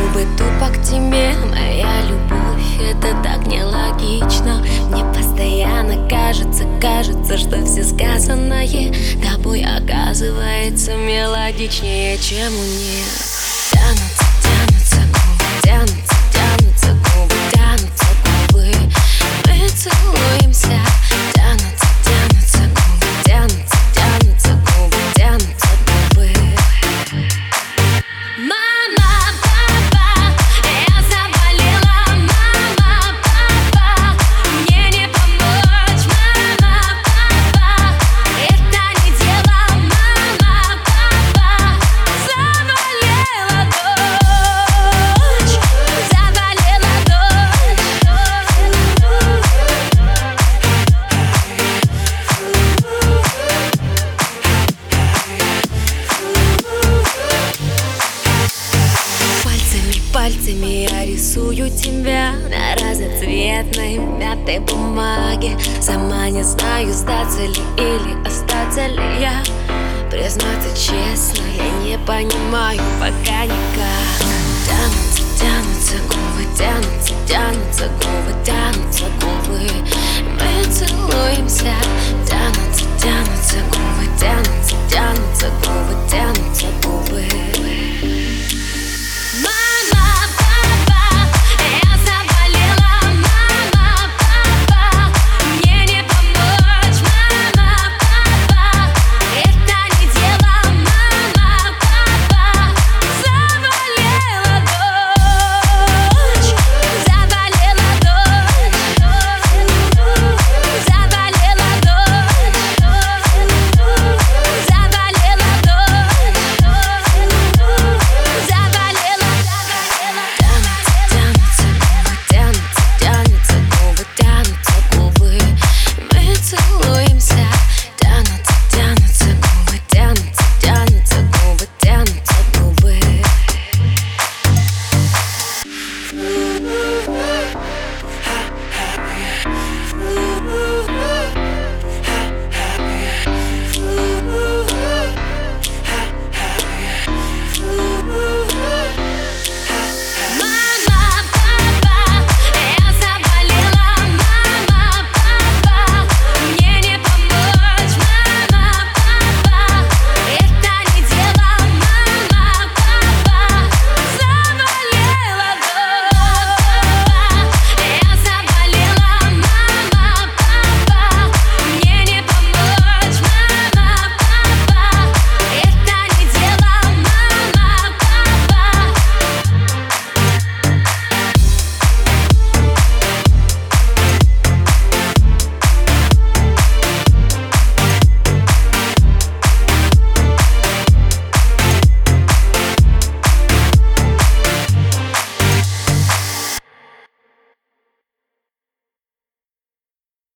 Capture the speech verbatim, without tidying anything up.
губы тупо к тебе, моя любовь, это так нелогично. Мне постоянно кажется, кажется, что все сказанное тобой оказывается мелодичнее, чем мне. Тянутся, тянутся губы, тянутся, тянутся губы, тянутся губы. Мы целуемся. Тянутся, тянутся губы, тянутся, тянутся губы, тянутся губы. Мама, папа, я заболела. Мама, папа, мне не помочь. Мама, папа, это не дело. Мама, папа, заболела дочь, заболела дочь. Пальцами, пальцами я рисую тебя на разноцветной мятой бумаге. Сама не знаю, сдаться ли или остаться ли я. Признаться честно, я не понимаю пока никак. Тянутся, тянутся губы, тянутся, тянутся губы, тянутся губы. Мы целуемся. Тянутся, тянутся губы, тянутся, тянутся губы, тянутся губы.